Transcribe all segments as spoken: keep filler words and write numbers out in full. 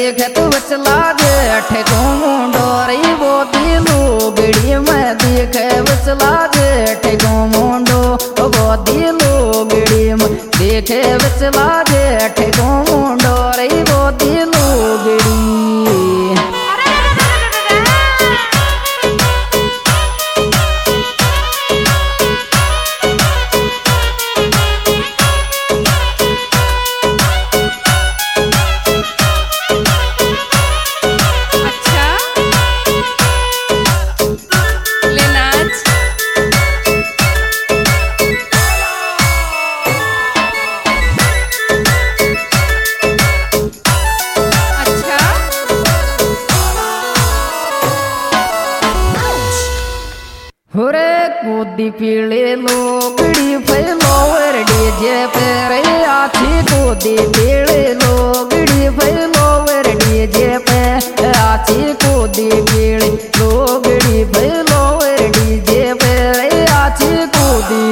देखत बचला जेठ को मुंडो रही वो दिलो गड़ी में देखे बचला जेठ को मुंडो वो दिलो गड़ी में देखे बचला जेठ को मुंडो रही वो दिलो गड़ी। होरे कूदी पीले लोगड़ी फैलोवर डीजे पे रे आछी कूदी पीले लोगड़ी फैलोवर डीजे पे आछी कूदी पीले लोगड़ी फैलोवर डीजे पे रे आछी कूदी।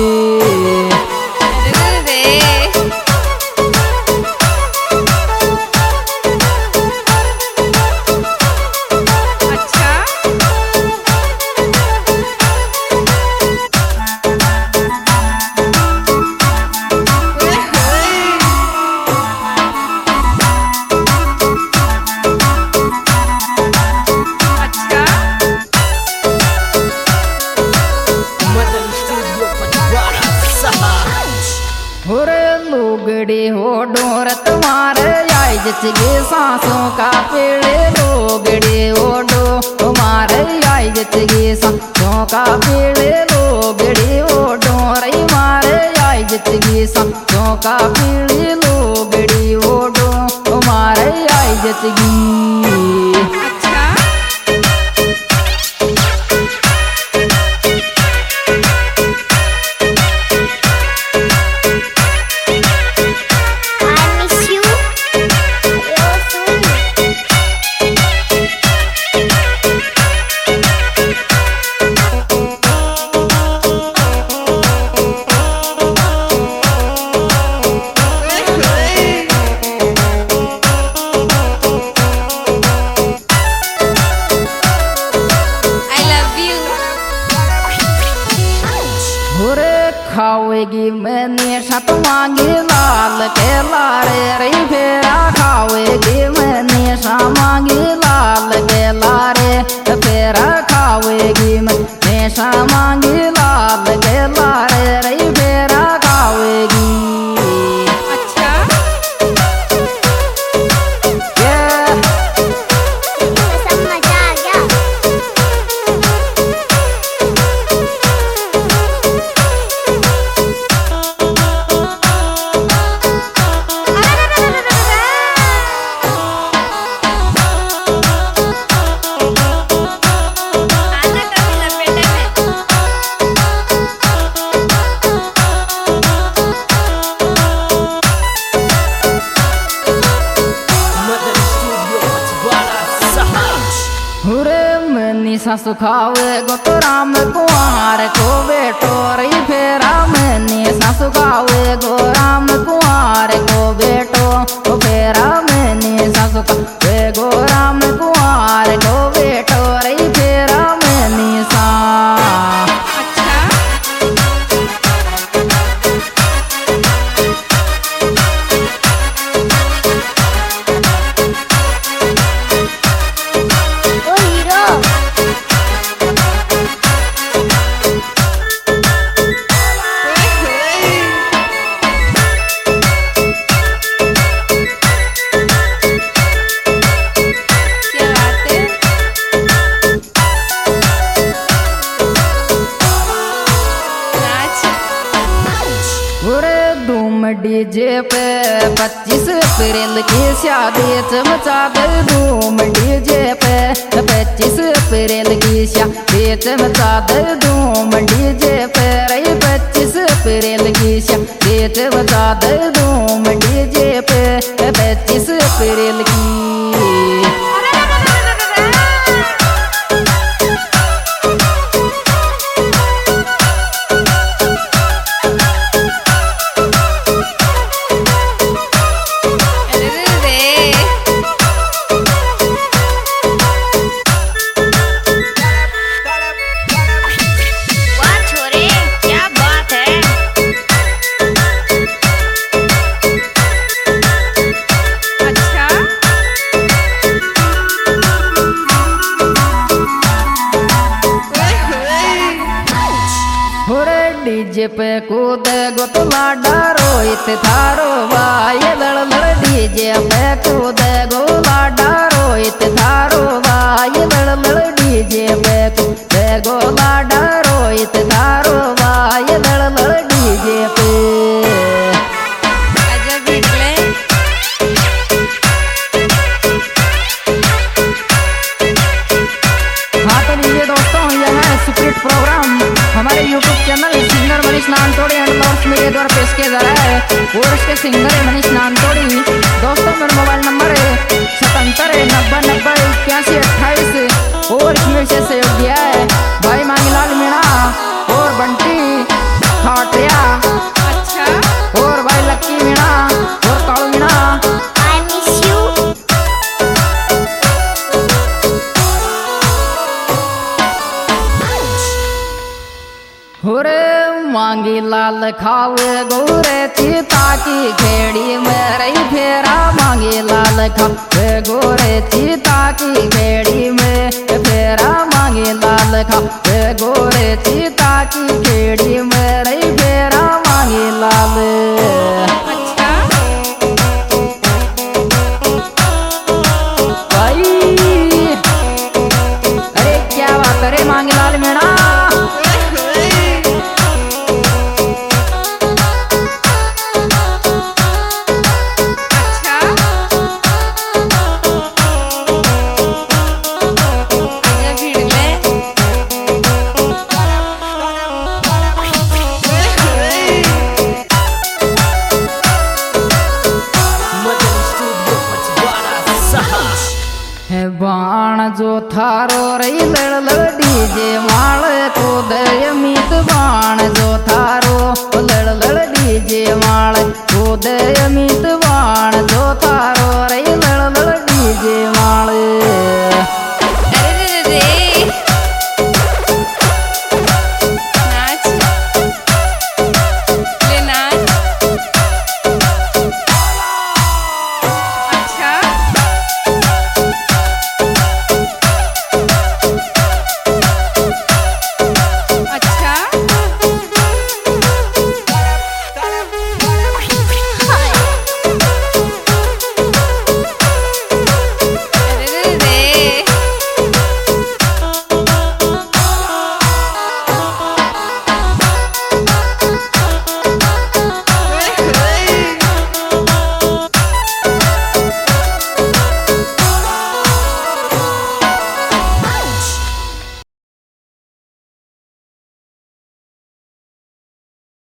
लोगड़ी हो डोर तुम्हारे आई जचगे सांसों का पेड़े लोगड़ी हो डो तुम्हारे आई जचगे सांसों का पेड़े लोगड़ी हो डोर मारे आई जचगे सांसों का पेड़े लोगड़ी हो डो तुम्हारे आई जचगी। खावेगी मैंने शत मांगी लाल के लारे रे फेरा खावेगी मैंने शा मांगी लाल के लारे फेरा खावेगी मैंने शा मांगी लाल के लारे रे फेरा खावेगी। सासु खावे गो तो राम कुंवर को बेटो रही फेरा मैंने सासु खावे गो राम कुंवर को बेटो तो फेरा मैंने सासु खावे गो राम कुंवर को बेटो रही फेरा मैंने सा। डीजे पे पच्चीस अप्रैल की शादी चमचा दे धूम डीजे पे पच्चीस अप्रैल की शादी चमचा दे धूम डीजे पे रही पच्चीस अप्रैल की शादी चमचा दे धूम डीजे पे पच्चीस अप्रैल की। डीजे पे कूद गो तो लाडा रोहित थारो भाई लड़ लड़ डीजे पे कूद गो लाडा रोहित थारो भाई लड़ लड़ डीजे पे कूद गो लाडा रोहित थारो भाई लड़ लड़ डीजे पे। सुप्रीत प्रोग्राम हमारे YouTube channel singer Manish Nantodi and Lords media द्वारा पेश किया जा रहा है और उसके सिंगर है मनीष नानतोड़ी। दोस्तों मेरा मोबाइल नंबर है सतहत्तर नब्बे नब्बे इक्यासी अट्ठाईस और इसमें विशेष सहयोग दिया है भाई मांगीलाल मीणा और बंटी खाटिया अच्छा और भाई लक्की मीणा और कालू मीणा। होरे मांगी लाल खावे गोरे चीता की खेड़ी में रही फेरा मांगी लाल खावे गोरे चीता की खेड़ी में फेरा मांगी लाल खावे गोरे चीता की खेड़ी में रही फेरा मांगी लाल। अच्छा भाई अरे क्या बात अरे मांगी लाल मीणा बाण जो थारो रही लड़ लड़ डीजे माल कूद अमित बाण जो थारो लड़ लड़ डीजे माल कूद अमित बाण जो थारो रही लड़ लड़ डीजे माल।